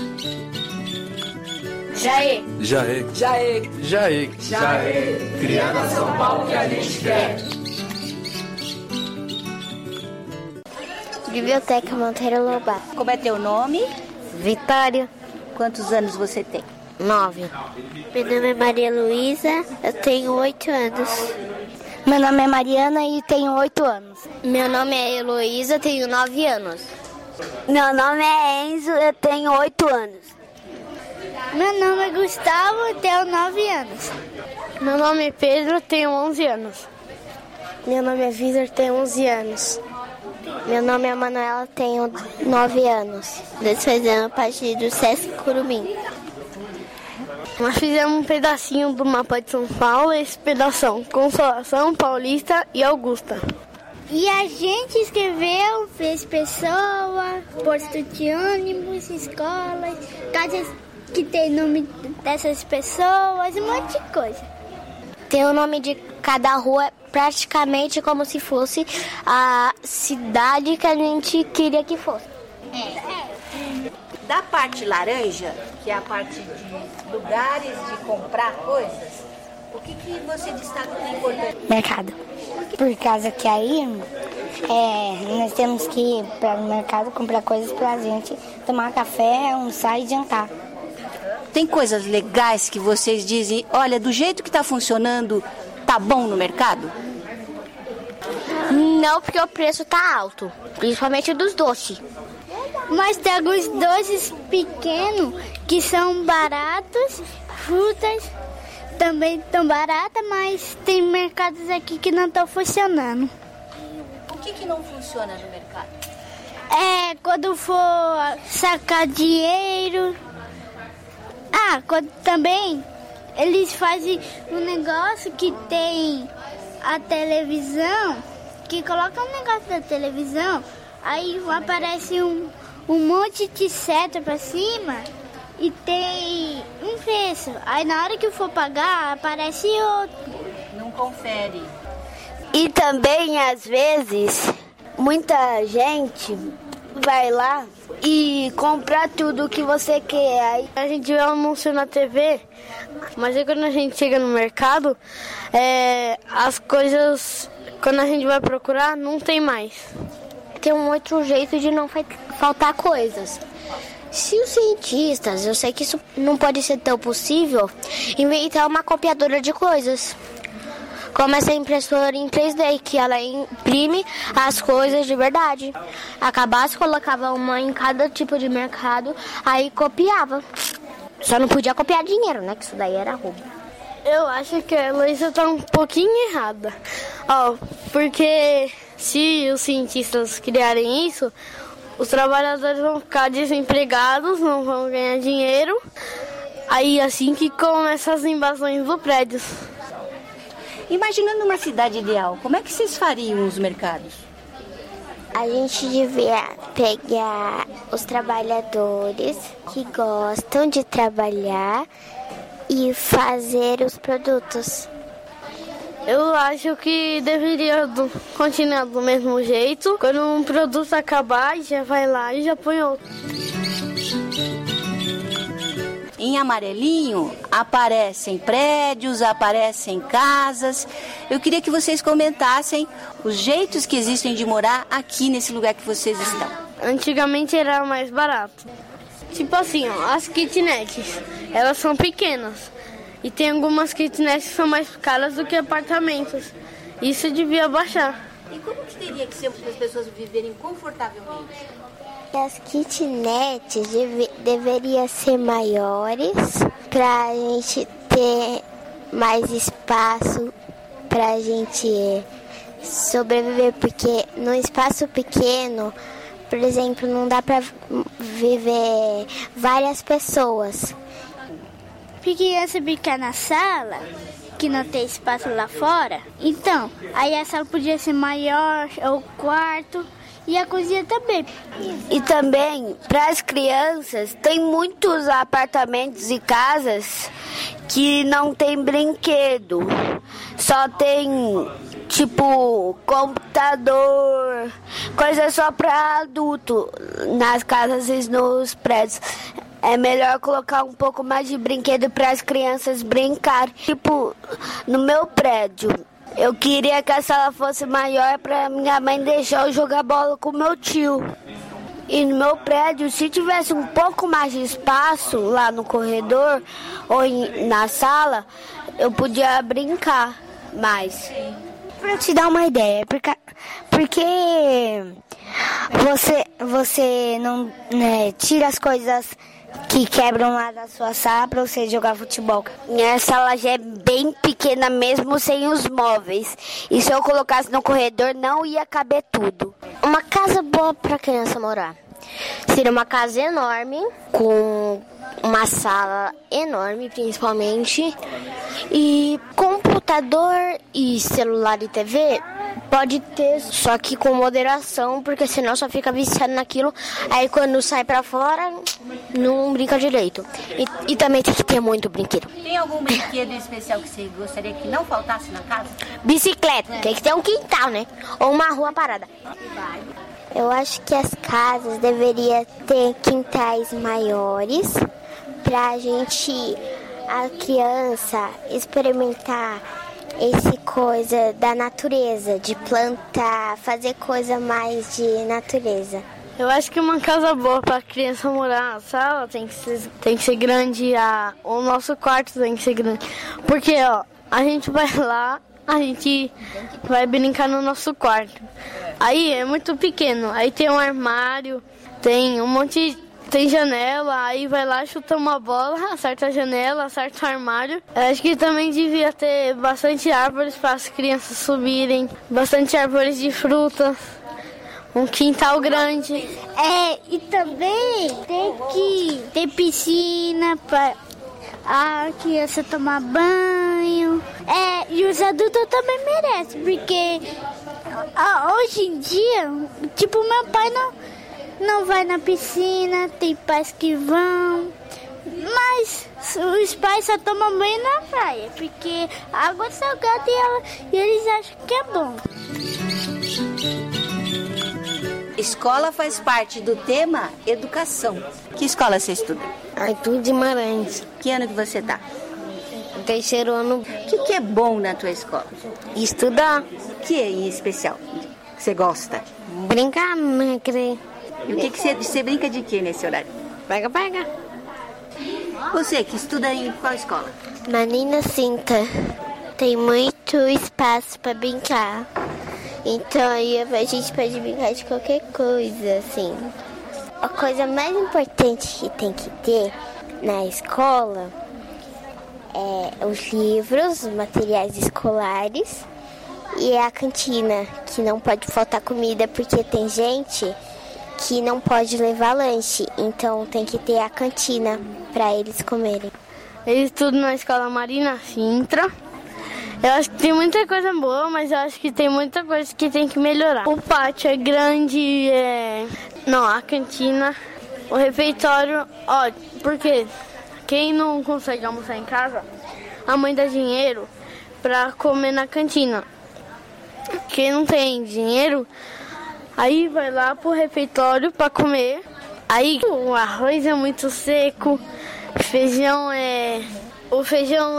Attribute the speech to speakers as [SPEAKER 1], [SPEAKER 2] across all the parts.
[SPEAKER 1] Jaê. Criando a São Paulo que a gente quer.
[SPEAKER 2] Biblioteca Monteiro Lobato.
[SPEAKER 3] Como é teu nome?
[SPEAKER 2] Vitória.
[SPEAKER 3] Quantos anos você tem?
[SPEAKER 2] 9. Meu nome é Maria Luísa, eu tenho 8 anos.
[SPEAKER 4] Meu nome é Mariana e tenho 8 anos.
[SPEAKER 2] Meu nome é Heloísa, tenho 9 anos.
[SPEAKER 4] Meu nome é Enzo, eu tenho 8 anos.
[SPEAKER 5] Meu nome é Gustavo, eu tenho 9 anos.
[SPEAKER 6] Meu nome é Pedro, tenho 11 anos.
[SPEAKER 2] Meu nome é Vitor, tenho 11 anos. Meu nome é Manuela, tenho 9 anos. Nós fazemos parte do Sesc Curumim.
[SPEAKER 6] Nós fizemos um pedacinho do mapa de São Paulo, esse pedação, Consolação, Paulista e Augusta.
[SPEAKER 5] E a gente escreveu, fez pessoa, posto de ônibus, escolas, casas que tem nome dessas pessoas, um monte de coisa.
[SPEAKER 2] Tem o nome de cada rua, praticamente como se fosse a cidade que a gente queria que fosse.
[SPEAKER 3] Da parte laranja, que é a parte de lugares de comprar coisas, o que você destaca como importante?
[SPEAKER 4] Mercado. Por causa que aí nós temos que ir para o mercado comprar coisas pra gente tomar café, almoçar e jantar.
[SPEAKER 3] Tem coisas legais que vocês dizem, olha, do jeito que está funcionando, tá bom no mercado?
[SPEAKER 2] Não, porque o preço tá alto, principalmente dos doces.
[SPEAKER 5] Mas tem alguns doces pequenos que são baratos, frutas também estão baratas, mas tem mercados aqui que não estão funcionando.
[SPEAKER 3] O que não funciona no mercado?
[SPEAKER 5] Quando for sacar dinheiro. Quando também eles fazem um negócio que tem a televisão, que coloca um negócio da televisão, aí aparece um monte de seta pra cima e tem um preço. Aí na hora que for pagar, aparece outro.
[SPEAKER 3] Não confere.
[SPEAKER 4] E também, às vezes, muita gente vai lá e comprar tudo que você quer. Aí
[SPEAKER 6] a gente vê um anúncio na TV, mas aí quando a gente chega no mercado, as coisas, quando a gente vai procurar, não tem mais.
[SPEAKER 2] Tem um outro jeito de não faltar coisas. Se os cientistas, eu sei que isso não pode ser tão possível, inventar uma copiadora de coisas. Como essa impressora em 3D, que ela imprime as coisas de verdade. Acabasse, colocava uma em cada tipo de mercado, aí copiava. Só não podia copiar dinheiro, né? Que isso daí era roubo.
[SPEAKER 6] Eu acho que a Heloísa tá um pouquinho errada. Porque se os cientistas criarem isso, os trabalhadores vão ficar desempregados, não vão ganhar dinheiro. Aí assim que começam as invasões dos prédios.
[SPEAKER 3] Imaginando uma cidade ideal, como é que vocês fariam os mercados?
[SPEAKER 2] A gente devia pegar os trabalhadores que gostam de trabalhar e fazer os produtos.
[SPEAKER 6] Eu acho que deveria continuar do mesmo jeito. Quando um produto acabar, já vai lá e já põe outro.
[SPEAKER 3] Em amarelinho aparecem prédios, aparecem casas. Eu queria que vocês comentassem os jeitos que existem de morar aqui nesse lugar que vocês estão.
[SPEAKER 6] Antigamente era mais barato. Tipo assim, as kitnets, elas são pequenas. E tem algumas kitnets que são mais caras do que apartamentos. Isso devia baixar.
[SPEAKER 3] E como que teria que ser para as pessoas viverem confortavelmente?
[SPEAKER 2] As kitnets deveriam ser maiores para a gente ter mais espaço para a gente sobreviver, porque num espaço pequeno, por exemplo, não dá para viver várias pessoas.
[SPEAKER 5] Criança brincar na sala, que não tem espaço lá fora, então, aí a sala podia ser maior, ou quarto. E a cozinha também.
[SPEAKER 4] E também, para as crianças, tem muitos apartamentos e casas que não tem brinquedo. Só tem, tipo, computador, coisa só para adulto, nas casas e nos prédios. é melhor colocar um pouco mais de brinquedo para as crianças brincar. Tipo, no meu prédio, eu queria que a sala fosse maior para minha mãe deixar eu jogar bola com meu tio. E no meu prédio, se tivesse um pouco mais de espaço lá no corredor ou na sala, eu podia brincar mais.
[SPEAKER 2] Pra te dar uma ideia, porque você não tira as coisas que quebram lá da sua sala pra você jogar futebol.
[SPEAKER 4] Minha sala já é bem pequena mesmo sem os móveis. E se eu colocasse no corredor, não ia caber tudo.
[SPEAKER 2] Uma casa boa pra criança morar seria uma casa enorme, com uma sala enorme, principalmente. E computador e celular e TV pode ter, só que com moderação, porque senão só fica viciado naquilo. Aí quando sai pra fora, não brinca direito. E também tem que ter muito brinquedo.
[SPEAKER 3] Tem algum brinquedo especial que você gostaria que não faltasse na casa?
[SPEAKER 2] Bicicleta, tem que ter um quintal, né? Ou uma rua parada.
[SPEAKER 7] Eu acho que as casas deveriam ter quintais maiores pra a criança experimentar esse coisa da natureza, de plantar, fazer coisa mais de natureza.
[SPEAKER 6] Eu acho que uma casa boa para criança morar, a sala tem que ser grande, o nosso quarto tem que ser grande. Porque, a gente vai lá, a gente vai brincar no nosso quarto. Aí é muito pequeno, aí tem um armário, tem um monte, tem janela, aí vai lá, chuta uma bola, acerta a janela, acerta o armário. Eu acho que também devia ter bastante árvores para as crianças subirem, bastante árvores de fruta, um quintal grande.
[SPEAKER 5] E também tem que ter piscina para a criança tomar banho. E os adultos também merecem, porque hoje em dia, tipo, meu pai não vai na piscina, tem pais que vão, mas os pais só tomam banho na praia, porque a água é salgada e eles acham que é bom.
[SPEAKER 3] Escola faz parte do tema educação. Que escola você estuda?
[SPEAKER 2] Arthur Guimarães.
[SPEAKER 3] Que ano que você tá?
[SPEAKER 2] Terceiro ano.
[SPEAKER 3] O que é bom na tua escola?
[SPEAKER 2] Estudar.
[SPEAKER 3] O que é em especial que você gosta?
[SPEAKER 2] Brincar, né?
[SPEAKER 3] E o que você brinca de quê nesse horário?
[SPEAKER 2] Pega.
[SPEAKER 3] Você que estuda em qual escola?
[SPEAKER 7] Marina Cinta. Tem muito espaço para brincar. Então aí a gente pode brincar de qualquer coisa, assim. A coisa mais importante que tem que ter na escola é os livros, os materiais escolares e a cantina, que não pode faltar comida, porque tem gente que não pode levar lanche, então tem que ter a cantina para eles comerem.
[SPEAKER 6] Eu estudo na escola Marina Sintra. Eu acho que tem muita coisa boa, mas eu acho que tem muita coisa que tem que melhorar. O pátio é grande, a cantina, o refeitório, porque quem não consegue almoçar em casa, a mãe dá dinheiro para comer na cantina. Quem não tem dinheiro, aí vai lá pro refeitório para comer. Aí o arroz é muito seco, o feijão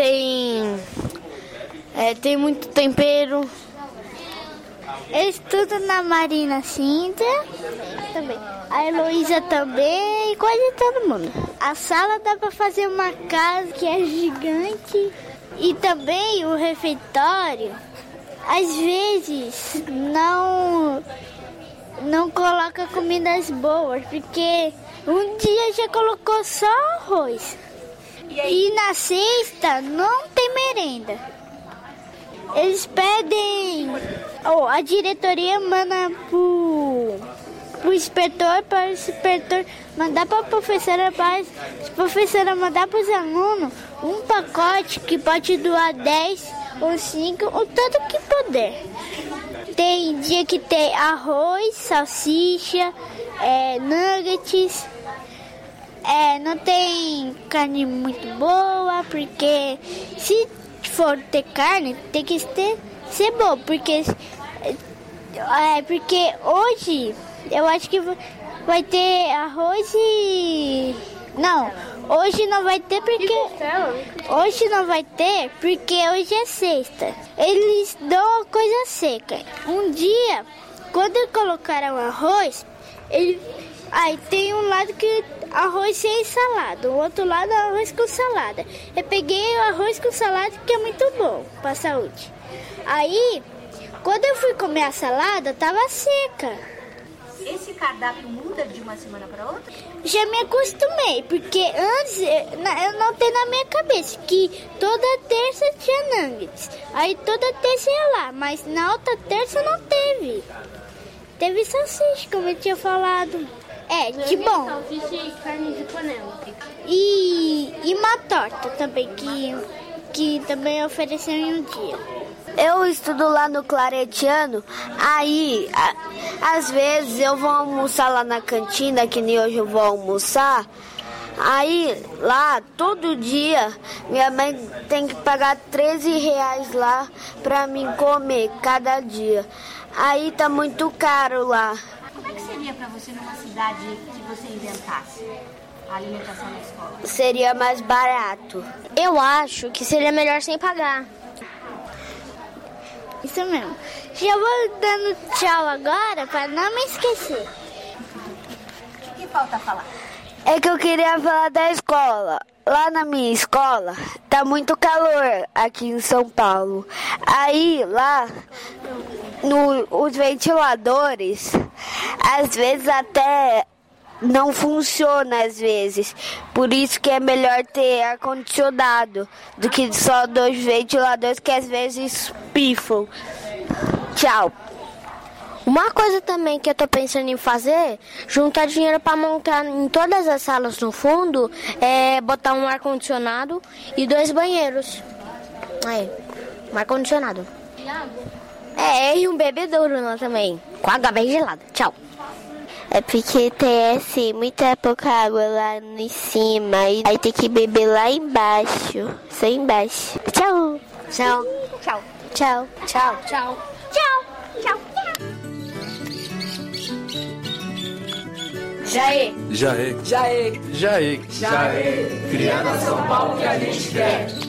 [SPEAKER 6] tem muito tempero.
[SPEAKER 5] Eu estudo na Marina Cinta, também. A Heloísa também, e quase todo mundo. A sala dá para fazer uma casa que é gigante. E também o refeitório, às vezes, não coloca comidas boas, porque um dia já colocou só arroz. E na sexta não tem merenda. Eles pedem, a diretoria manda pro inspetor, para o inspetor mandar para a professora mandar para os alunos um pacote que pode doar 10 ou 5, o tanto que puder. Tem dia que tem arroz, salsicha, nuggets. Não tem carne muito boa, porque se for ter carne, tem que ser bom, porque hoje eu acho que vai ter arroz Não, hoje não vai ter porque... Hoje não vai ter porque hoje é sexta. Eles dão coisa seca. Um dia, quando colocaram arroz, aí tem um lado que arroz sem salada, o outro lado arroz com salada. Eu peguei o arroz com salada que é muito bom para a saúde. Aí, quando eu fui comer a salada, tava seca.
[SPEAKER 3] Esse cardápio muda de uma semana para outra?
[SPEAKER 5] Já me acostumei, porque antes eu não tenho na minha cabeça que toda terça tinha nuggets. Aí toda terça ia lá, mas na outra terça não teve. Teve salsicha, como eu tinha falado. Que bom.
[SPEAKER 6] Salsicha e carne de panela.
[SPEAKER 5] E uma torta também, que também ofereceu em um dia.
[SPEAKER 4] Eu estudo lá no Claretiano, aí às vezes eu vou almoçar lá na cantina, que nem hoje eu vou almoçar. Aí lá, todo dia, minha mãe tem que pagar R$13 lá pra mim comer cada dia. Aí tá muito caro lá.
[SPEAKER 3] Como é que seria para você numa cidade que você inventasse a alimentação na escola?
[SPEAKER 4] Seria mais barato.
[SPEAKER 2] Eu acho que seria melhor sem pagar.
[SPEAKER 5] Isso mesmo. Já vou dando tchau agora para não me esquecer.
[SPEAKER 3] O que falta falar?
[SPEAKER 4] É que eu queria falar da escola. Lá na minha escola tá muito calor aqui em São Paulo. Aí lá os ventiladores às vezes até não funciona às vezes. Por isso que é melhor ter ar-condicionado do que só 2 ventiladores que às vezes pifam. Tchau.
[SPEAKER 2] Uma coisa também que eu tô pensando em fazer, juntar dinheiro para montar em todas as salas no fundo, é botar um ar-condicionado e 2 banheiros. Um ar-condicionado. E um bebedouro lá também, com água bem gelada. Tchau.
[SPEAKER 7] É porque tem assim, muita pouca água lá em cima. E aí tem que beber lá embaixo. Só embaixo. Tchau.
[SPEAKER 2] Tchau.
[SPEAKER 7] Tchau.
[SPEAKER 2] Tchau. Tchau.
[SPEAKER 5] Tchau. Tchau. Tchau.
[SPEAKER 1] Já é. Criando a São Paulo que a gente quer.